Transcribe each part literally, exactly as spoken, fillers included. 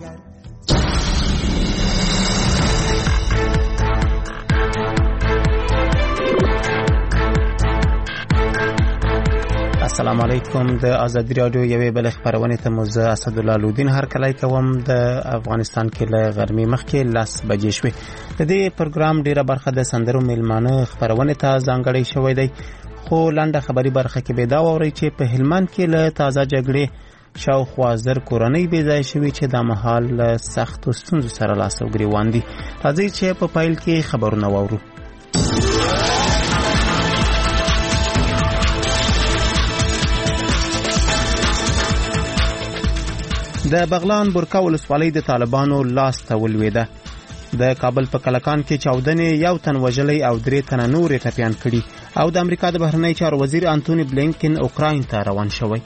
السلام علیکم. د ازادي رادیو یوې بل خبرونه ته مو زه اسدالله لودین هر کله کوم. د افغانستان کې له غرمې مخکې لاس بجې شوې. د دې پروګرام ډیره برخه د سندرو میلمانه خبرونه ته ځانګړی شوې دی، خو لنډه خبري برخه کې به دا ووري چې په هلمند کې له تازه جګړې شاوخوا زر کورنۍ بې ځای شوي چې د مهال له سختو ستونزو سره لاس او ګریوان دي. راځئ چې په پیل کې خبرونه واورو. د بغلان برکا ولسوالۍ د طالبانو لاس ته ولوېده. د کابل په کلکان کې چاودنې یو تن وژلی او درې تنه نور ټپیان کړي او د امریکا د بهرنی چارو وزیر انټونی بلینکن اوکراین ته روان شوی.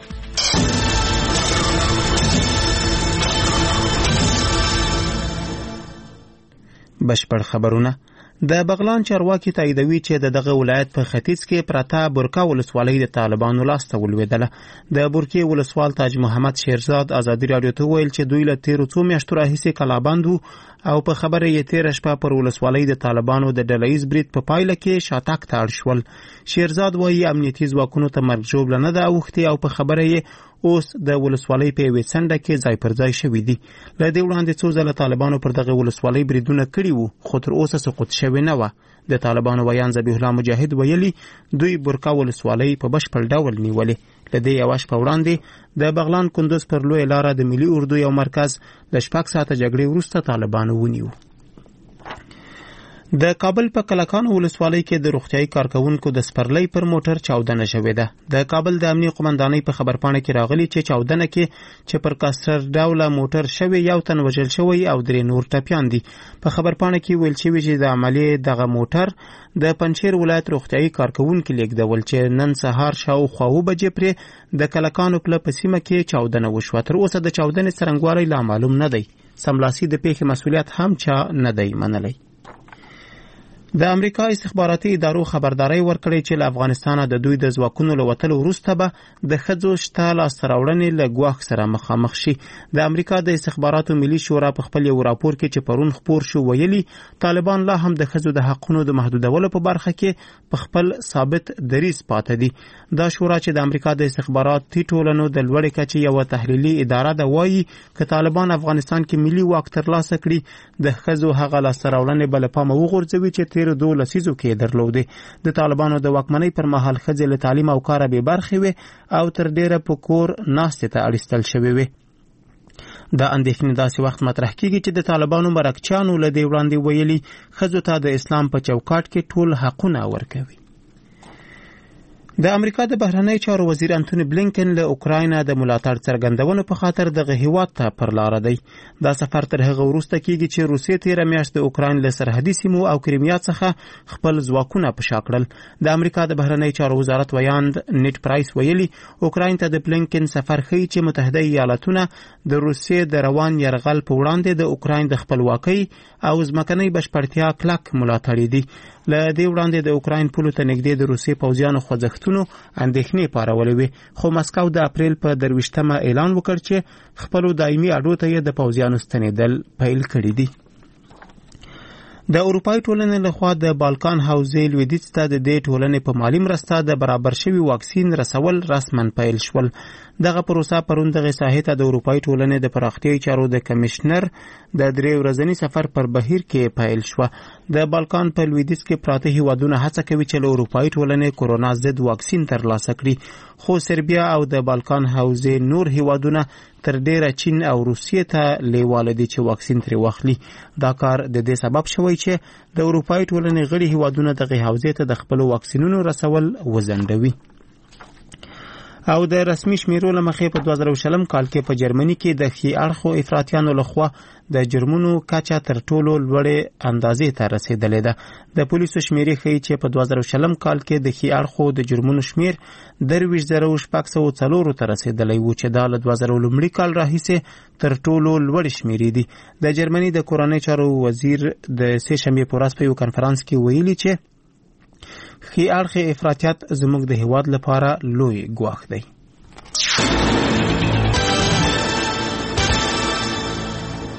بشپړ خبرونه. د بغلان چارواکي تاییدوي چې د دغه ولایت په ختیځ کې پرته برکا ولسوالۍ د طالبانو لاس ته ولوېدله. د برکې ولسوال تاج محمد شیرزاد ازادي رادیو ته ویل چې دوی له تیرو څو میاشتو راهیسې کلابند وو او په خبره یې تیره شپه پر ولسوالۍ د طالبانو د ډلهییز برید په پایله کې شاتګ ته اړ شول. شیرزاد وایي امنیتي ځواکونو ته مرګ ژوبله نه ده اوښتې او په خبره یې اوس د ولسوالۍ په یوې څنډه کې ځای پر ځای شوي دي. له دې وړاندې څو ځله طالبانو پر دغه ولسوالۍ بریدونه کړي وو خو تر اوسه سقوط شوې نه وه. د طالبانو ویان ذبیح الله مجاهد ویلي دوی برکا ولسوالۍ په بشپړ ډول نیولې. له دې یوه شپه وړاندې د بغلان کندوز پر لویه لاره د ملي اردو یو مرکز له شپږ ساعته جګړې وروسته طالبانو ونیو. د کابل په کلکان ولسوالۍ کې د روغتیايي کارکونکو د سپرلۍ پر موټر چاودنه شوې ده. د کابل د امنیه قومندانۍ په خبرپاڼه کې راغلي چې چاودنه کې چې پر کاسر ډوله موټر شوی یو تن وژل شوی او درې نور ټپیان دي. په خبرپاڼه کې ویل شوی چې د عملیې دغه موټر د پنجشیر ولایت روغتیايي کارکونکو لیږدول چې نن سهار شاوخوا اوه بجې پرې د کلکانو پله په سیمه کې چاودنه وشوه. تر اوسه د چاودنې څرنګوالی لا معلوم نه دی. سملاسي د پیښې مسؤلیت هم چا نه دی منلی. د امریکا استخباراتي ادارو خبرداري ورکړې چې له افغانستانه د دوی د ځواکونو له وتلو وروسته به د ښځو شته لاسته راوړنې له ګواښ سره مخامخ شي. د امریکا د استخباراتو ملي شورا په خپل یو راپور کې چې پرون خپور شو ویلي طالبان لا هم د ښځو د حقونو د محدودولو په برخه کې په خپل ثابت دریځ پاتې دي. دا شورا چې د امریکا د استخباراتي ټولنو د لوړې کچې یوه تحلیلي اداره ده وایي که طالبان افغانستان کې ملي واک ترلاسه کړي د ښځو هغه لاسته راوړنې به له پامه وغورځوي چې تیر دو لسیزو کې درلودې. د طالبانو د واکمنۍ پر مهال ښځې له تعلیم او کاره بې برخې وې او تر ډیره په کور ناستې ته اړیستل شوې وې. دا اندېښنې داسې وخت مطرح کیږي چې د طالبانو مرکچیانو له دې وړاندې ویلي ښځو ته د اسلام په چوکاټ کې ټول حقونه ورکوي. د امریکا د بهرنی چارو وزیر انټونی بلینکن له اوکراین د ملاتړ څرګندونو په خاطر دغه هیواد ته پر لار دی. دا سفر تر هغه وروسته کیږي چې روسیې تیره میاشت د اوکراین له سرحدي سیمو او کریمیا څخه خپل ځواکونه په شا کړل. د امریکا د بهرنی چارو وزارت ویاند نیټ پرایس ویلي اوکراین ته د بلینکن سفر ښیي چې متحده ایالاتونه د روسیې د روان یرغل په وړاندې د اوکراین د خپلواکۍ او ځمکنۍ بشپړتیا کلک ملاتړي دي. له دې وړاندې د اوکراین پولو ته نږدې د روسیې پوځیانو خوځښتونو اندېښنې پارولې وې خو مسکو د اپریل په درویشتمه اعلان وکړ چې خپلو دایمي اډو ته یې د پوځیانو ستنېدل پیل کړي دي. د اروپای ټولنې لخوا د بالکان حوزې لویدیځ ته د دې ټولنې په مالي مرسته د برابر شوي واکسین رسول رسما پیل شول. دغه پروسه پرون دغه ساحې ته د اروپای ټولنې د پراختیايي چارو د کمشنر د درې ورځني سفر پر بهیر کې پیل شوه. د بالکان په لویدیځ کې پراته هیوادونه هڅه کوي چې له اروپای ټولنې کورونا ضد واکسین ترلاسه کړي خو سربیا او د بالکان حوزې نور هیوادونه تر ډیره چین او روسیې ته لیواله دي چې واکسین ترې واخلي. دا کار د دې سبب شوی چې د اروپای ټولنې غړي هیوادونه دغه حوزې ته د خپلو واکسینونو رسول وځنډوي. او د رسمي شمیرو له مخې په دوه زره شلم کال کې په جرمني کې د ښي اړخو افراطیانو لخوا د جرمونو کچه تر ټولو لوړې اندازې ته رسیدلې ده. د پولیسو شمیرې ښیي چې په دوه زره شلم کال کې د ښي اړخو د جرمونو شمیر درویشت زره شپږ سوه څلورو ته رسیدلی و چې دا له دوه زره لومړي کال راهیسې تر ټولو لوړې شمیرې دي. د جرمني د کورنۍ چارو وزیر د سې شنبې په ورځ په یو کنفرانس کې ویلي چې ښي اړخې افراطیت زموږ د هیواد لپاره لوی ګواښ دی.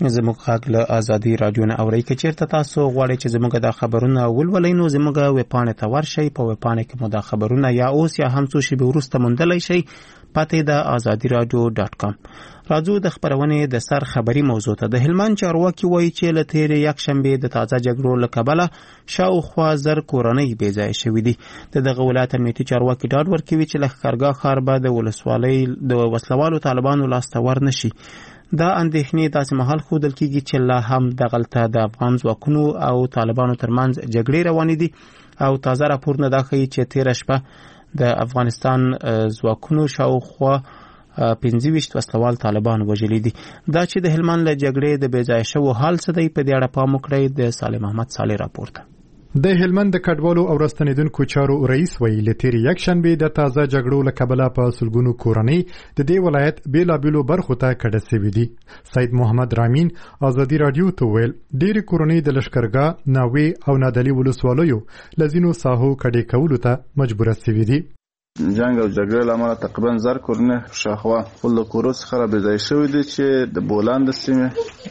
زموږ غږ له ازادي رادیو نه اورئ. که چیرته تاسو غواړئ چې زموږ د خبرونه ولولئ نو زموږ ویبپاڼې ته ورشئ. په ویبپاڼې کې مو دا خبرونه یا اوس یا هم څو شېبې وروسته موندلی شئ. پته د ازادي رادیو ډاټ کام. راځو د خبرونې د سر خبري موضوع ته. د هلمند چارواکي وایي چې له تېرې یکشنبې د تازه جګړو له کبله شاوخوا زر کورنۍ بې ځایه شوي دي. د دغه ولایت امنیتي چارواکي ډاډ ورکوي چې لښکرګاه ښار به د ولسوالۍ د وسلوالو طالبانو لاسته ور نشي. دا اندېښنې داسې مهال ښودل کېږي چې لا هم دغلته د افغان ځواکونو او طالبانو ترمنځ جګړې روانې دي او تازه راپورونه دا ښیي چې تېره شپه د افغانستان ځواکونو شاوخوا پنځه ویشت وسلوال طالبان وژلي دي. دا چې د هلمند له جګړې د بې ځایه شوو حال څه دی، په دې اړه پام وکړئ. د سالم احمد صالح راپور ده. د هلمند د کډوالو او راستنیدونکو چارو رئیس ویلي له تېرې یکشنبې د تازه جګړو له کبله په سلګونو کورنۍ د دې ولایت بېلابېلو برخو ته کډه سوي دي. سید محمد رامین ازادي راډیو ته ویل ډېرې کورنۍ د لښکرګاه، ناوې او نادلي ولسوالیو له ځینو ساحو کډې کولو ته مجبوره سوي دي. جنگ او جګړې لامل تقریبا زر کورنۍ شاوخوا خپل کورو څخه را بې ځایه شوي دي چې د بولان د سیمې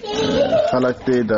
خلک دي، د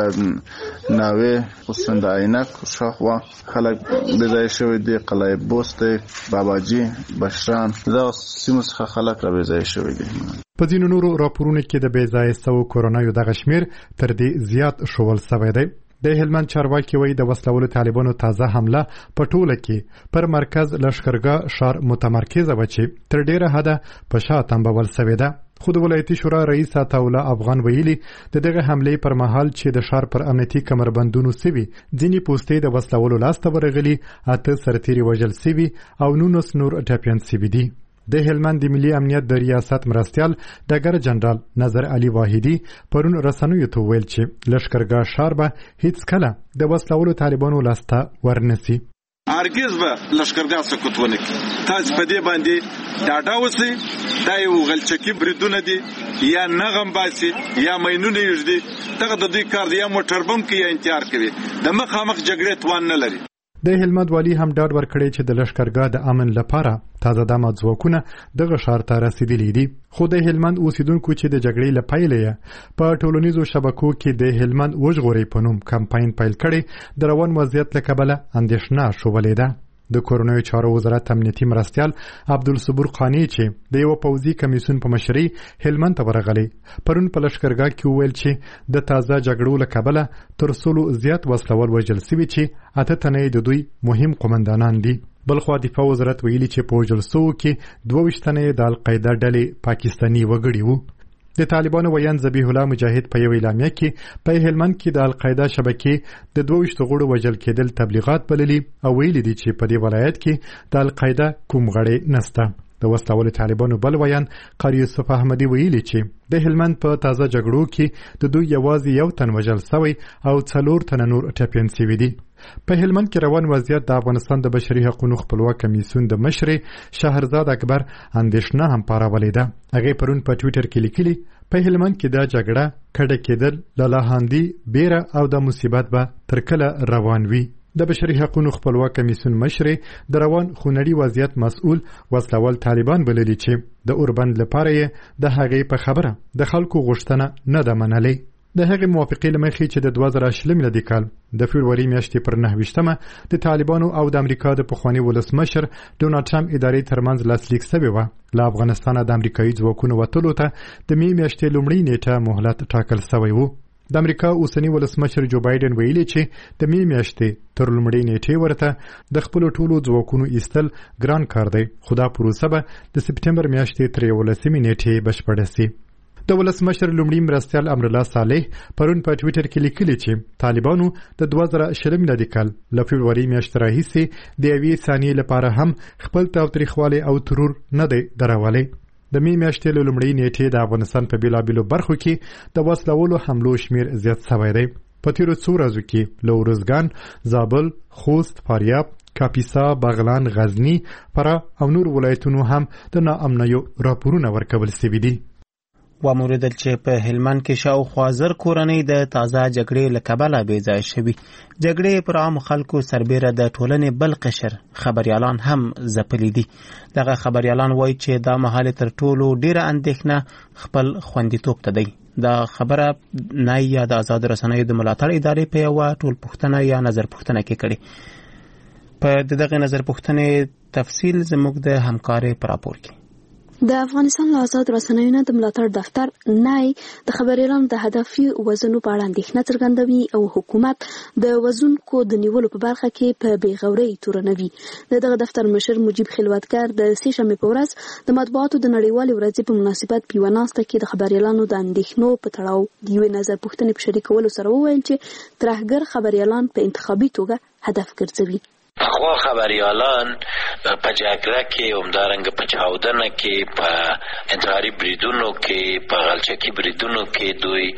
ناوې خصوصا د عینک شاوخوا خلک بې ځایه شوي دي، قلعه بست، باباجي، بشران، دا سیمو څخه خلک را بې ځایه شوي دي. په ځینو نورو راپورونو کې د بې ځایه سوو کورنیو دغه شمېر تر دې زیات ښوول سوی دی. د هلمند چارواکي وایي د وسلوالو طالبانو تازه حمله په ټوله کې پر مرکز لښکرګاه ښار متمرکزه وه چې تر ډېره حده په شا تنبول سوې ده. خو د ولایتي شورا رئیس عطاالله افغان ویلي د دغه حملې پر مهال چې د ښار پر امنیتي کمربندونو سوي ځینې پوستې د وسلوالو لاسته ورغلي، اته سرتیري وژل سوي او نولس نور ټپیان سوي دي. د هلمند د ملي امنیت د ریاست مرستیال ډګر جنرال نظر علي واحدي پرون رسنیو ته ویل چې لښکرګاه ښار به هیڅ کله د وسلوالو طالبانو لاسته ورنسي. هرگز به لښکرګاه سقوط ونه کړي. تاسو په دې باندې ډاډه اوسئ. دا یو غلچکي بریدونه دي، یا نغم باسي یا مینونه یږدي. دغه د دوی کار دی، یا موټر بم کوي یا انتحار کوي. د مخامخ جګړې توان نه لري. د هلمند والي هم ډاډ ورکړی چې د لښکرګاه د امن لپاره تازه دمه ځواکونه دغه ښار ته رسېدلي دي. خو د هلمند اوسیدونکو چې د جګړې له پیله یې په ټولنیزو شبکو کې د هلمند وژغورئ په نوم کمپاین پیل کړی، د روان وضعیت له کبله اندېښنه شوولې ده. د کورنیو چارو وزارت امنیتي مرستیال عبدالصبور قانی چې د یو پوځي کمیسیون په مشرۍ هلمند ته ورغلی، پرون په لښکرګاه کې وویل چې د تازه جګړو له کبله تر سلو زیات وسلوال وژل سوي چې اته تنه د دوی مهم قومندانان دي. بلخوا دفاع وزارت ویلي چې په وژل سوو کې دوه ویشت تنه د القاعده ډلې پاکستاني وګړي وو. د طالبانو ویان ذبیح الله مجاهد په یو اعلامیه کې په هلمند کې د القاعده شبکې د دوه ویشت غړو وژل کېدل تبلیغات بللي او ویلي دي چې په دې ولایت کې د القاعده کوم غړی نسته. د وسلوالو طالبانو بل ویان قاری یوسف احمدي ویلي چې د هلمند په تازه جګړو کې د دوی یوازې یو تن وژل سوی او څلور تنه نور ټپیان سوي دي. په هلمند کې روان وضعیت د افغانستان د بشري حقوقو خپلواک کمیسیون د مشرې شهرزاد اکبر اندېښنه هم پارولې ده. هغې پرون په ټویټر کې لیکلي په هلمند کې دا جګړه کډه کېدل له لاهاندي بیره او د مصیبت به تر کله روان وي. د بشري حقوقو خپلواک کمیسیون مشرې د روان خونړي وضعیت مسؤل وسلوال طالبان بللي چې د اوربند لپاره یې د هغې په خبره د خلکو غوښتنه نه ده منلې. د هغې موافقې له مخې چې د دوه زره شلم میلادي کال د فبروري میاشتې پر نهه ویشتمه د طالبانو او د امریکا د پخواني ولسمشر ډونالډ ټرمپ ادارې ترمنځ لاسلیک سوې وه، له افغانستانه د امریکایي ځواکونو وتلو ته د مې میاشتې لومړۍ نیټه مهلت ټاکل سوی و. د امریکا اوسنی ولسمشر جو بایدن ویلي چې د مې میاشتې تر لومړۍ نیټې ورته د خپلو ټولو ځواکونو ایستل ګران کار دی، خو دا پروسه به د سپټمبر میاشتې تر یولسمې نیټې بشپړه سي. د ولسمشر لومړي مرستیال امرالله صالح پرون په ټویټر کې لیکلي چې طالبانو د دوه زره شلم میلادي کال له فبروري میاشتې راهیسې د یوې ثانیې لپاره هم خپل تاوتریخوالی او ترور نه دی درولی. د مې میاشتې له لومړۍ نیټې د افغانستان په بېلابېلو برخو کې د وسلوالو حملو شمېر زیات سوی دی. په تېرو څو ورځو کې له ارزګان، زابل، خوست، فاریاب، کاپیسا، بغلان، غزني، فراه او نور ولایتونو هم د ناامنیو راپورونه ورکول سوي دي. وموردل چې په هلمند کې شاوخوا زر کورنۍ د تازه جګړې له کبله بې ځایه شوي. جګړې پر عامو خلکو سربیره د ټولنې بل قشر خبریالان هم ځپلي دي. دغه خبریالان وایي چې دا مهال تر ټولو ډیره اندېښنه خپل خوندیتوب ته دی. دا خبره نه یا د آزاد رسنیو د ملاتړ ادارې په یوه ټولپوښتنه یا نظر پوښتنه کې کړې. په دغه نظر پوښتنې تفصیل زموږ د همکارۍ په راپور کې. د افغانستان له آزاد رسنیو نه د ملاتړ دفتر نای د خبریالانو د هدفي وزنو په اړه اندېښنه څرګندوي او حکومت د وزونکو د نیولو په برخه کې په بېغورۍ تورنوي. د دغه دفتر مشر مجیب خلوتکار د سې شنبې په ورځ د مطبوعاتو د نړیوالې ورځې په مناسبت په یوه ناسته کې د خبریالانو د اندېښنو په تړاو د یوې نظر پوښتنې په شریکولو سره وویل چې ترهګر خبریالان په انتخابي توګه هدف ګرځوي. خو خبریالان په جګړه کې همدارنګه په چاودنه کې په انتحاري بریدونو کې په غلچکي بریدونو کې دوی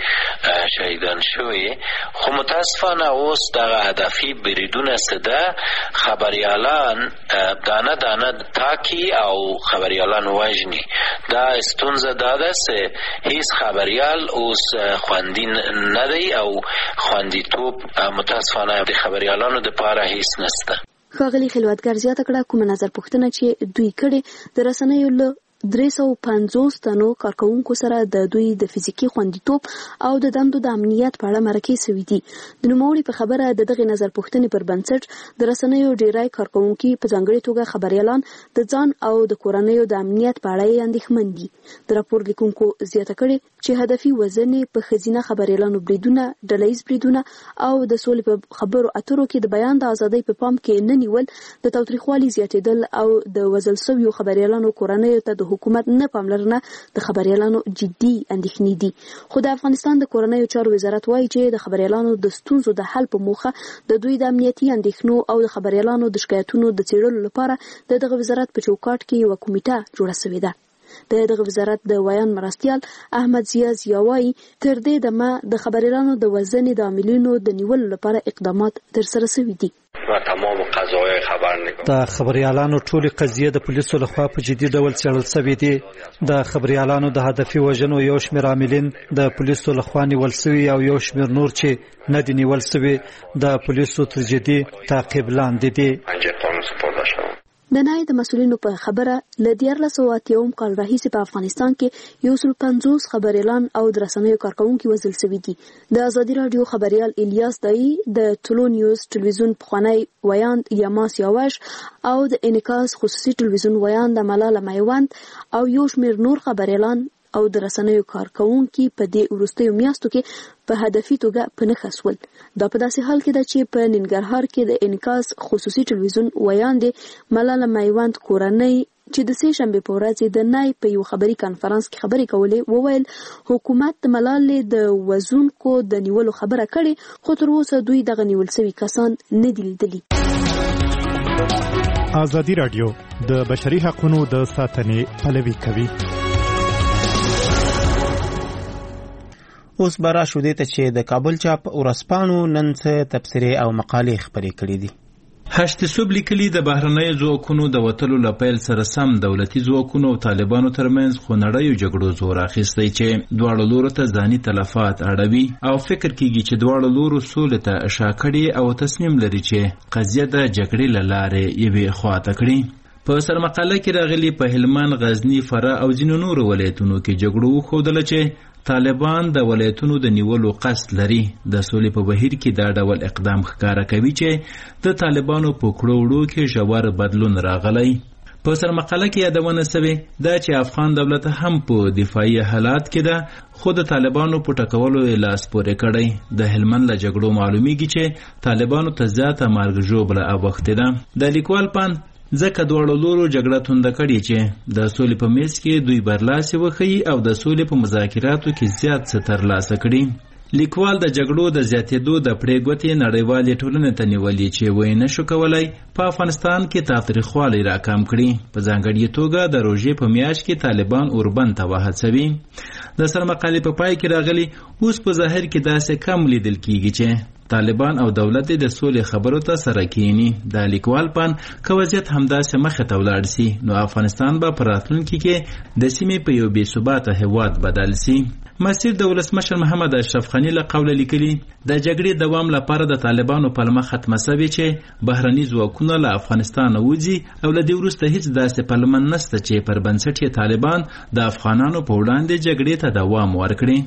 شهیدان شوي. خو متاسفانه اوس دغه هدفي بریدونه سده خبریالان دانه دانه تاکی او خبریالان وژني. دا ستونزه دا ده چې هیڅ خبریال اوس خوندي نه دی او خوندیتوب متاسفانه د خبریالانو دپاره هیڅ نشته. ښاغلي خلوتګر زیاته کړه کومه نظر پوښتنه چې دوی کړې د رسنیو له درې سوه پنځوس تنو کارکوونکو سره د دوی د فزیکي خوندیتوب او د دندو د امنیت په اړه مرکې سوي دي. د نوموړي په خبره د دغې نظر پوښتنې پر بنسټ د رسنیو ډیری کارکوونکي په ځانګړې توګه خبریالان د ځان او د کورنیو د امنیت په اړه یې اندېښمن دي. د راپور لیکونکو زیاته کړې چې هدفي وزنې په ښځینه خبریالانو بریدونه، ډله ییز بریدونه او د سولې په خبرو اترو کې د بیان د ازادۍ په پام کې نه نیول، د تاوتریخوالي زیاتېدل او د وژل سویو خبریالانو کورنیو ته د حکومت نه پاملرنه د خبریالانو جدي اندېښنې دي. خو د افغانستان د کورنیو چارو وزارت وایي چې د خبریالانو د ستونزو د حل په موخه د دوی د امنیتي اندېښنو او د خبریالانو د شکایتونو د څېړلو لپاره د دغه وزارت په چوکاټ کې یوه کمیټه جوړه شوې ده. د دغه وزارت د ویان مرستیال احمد ضیا ضیا وایي تر دې دمه د خبریالانو د وژنې د عاملینو د نیولو لپاره اقدامات ترسره شوي دي. تمام قضایای خبر نگاه د خبریالانو ټولې قضیې د پولیسو لخوا په جدي ډول څېړل شوې دي. د خبریالانو د هدفي وژنو یو شمېر عاملین د پولیسو لخوا نیول شوي او یو شمېر نور چې نه دي نیول شوي د پولیسو تر جدي تعقیب لاندې دي. د نای د مسؤلینو په خبره له دیارلس سوه اتیاوم کال راهیسې په افغانستان کې یو سل پنځوس خبریالان او د رسنیو کارکوونکي وژل شوي دي. د ازادي راډیو خبریال الیاس دایی، د ټولو نیوز ټلویزیون پخوانی ویاند یاما سیاوش او د انعکاس خصوصي ټلویزیون ویاند ملاله میوند او یو شمېر نور خبریالان او د رسنیو کارکوونکي په دې وروستیو میاشتو کې په هدفي توګه په نښه شول. دا په داسې حال کې ده چې په ننګرهار کې د انعکاس خصوصي ټلویزیون ویاندې ملاله میوند کورنۍ چې د سې شنبې په ورځ د نای په یو خبري کانفرنس کې خبرې کولې وویل حکومت د ملالې د وژونکو د نیولو خبره کړې، خو تر اوسه دوی دغه نیول شوي کسان نه دي لیدلي. ازادي راډیو د بشري حقوقو د ساتنې پلوي کوي. اوس به راشو دې ته چې د کابل چاپ ورځپاڼو نن څه تبصرې او مقالې خپرې کړې دي. هشت صوب لیکلي د بهرنیو ځواکونو د وتلو له پیل سره سم دولتي ځواکونو او طالبانو ترمنځ خونړیو جګړو زور اخیستی چې دواړو لورو ته ځاني تلفات اړوي او فکر کیږي چې دواړو لورو سولې ته اشاکړي او تصمیم لري چې قضیه د جګړې له لارې یوې خواته کړي. په سرمقاله کې راغلي په هلمند، غزني، فراه او ځینو نورو ولایتونو کې جګړو وښودله چې طالبان د ولایتونو د نیولو قصد لري. د سولې په بهیر کې دا ډول اقدام ښکاره کوي چې د طالبانو په کړو وړو کې ژور بدلون راغلی. په سرمقاله کې یادونه شوې ده چې افغان دولت هم په دفاعي حالات کې ده، خو د طالبانو په ټکولو یې لاس پورې کړی. د هلمند له جګړو معلومیږي چې طالبانو ته زیاته مرګ ژوبله اوښتې ده. د لیکوال پاند ځکه دواړو لورو جګړه تونده کړې چې د سولې په میز کې دوی برلاسي وښیي او د سولې په مذاکراتو کې زیات څه ترلاسه کړي. لیکوال د جګړو د زیاتېدو د پړې ګوتې نړیوالې ټولنې ته نیولې چې وایي نه شو کولی په افغانستان کې تاوتریخوالی راکم کړي. په ځانګړې توګه د روژې په میاشت کې طالبان اوربند ته وهڅوي. د سرمقالې په پای کې راغلي اوس په ظاهر کې داسې کم لیدل کیږي چې طالبان او دولت د سولې خبرو ته سره کینی. د لیکوال پان که وضعیت همداسې مخې ته ولاړ سي نو افغانستان به په راتلونکي کې د سیمې په یو بې ثباته هېواد بدل سي. مسیر د ولسمشر محمد اشرف غني له قوله لیکلي د جګړې دوام لپاره د طالبانو پلمه ختمه سوې چې بهرني ځواکونه له افغانستانه وځي او له دې وروسته هیڅ داسې پلمه نشته چې پر بنسټ یې طالبان د افغانانو په وړاندې جګړې ته دوام ورکړي.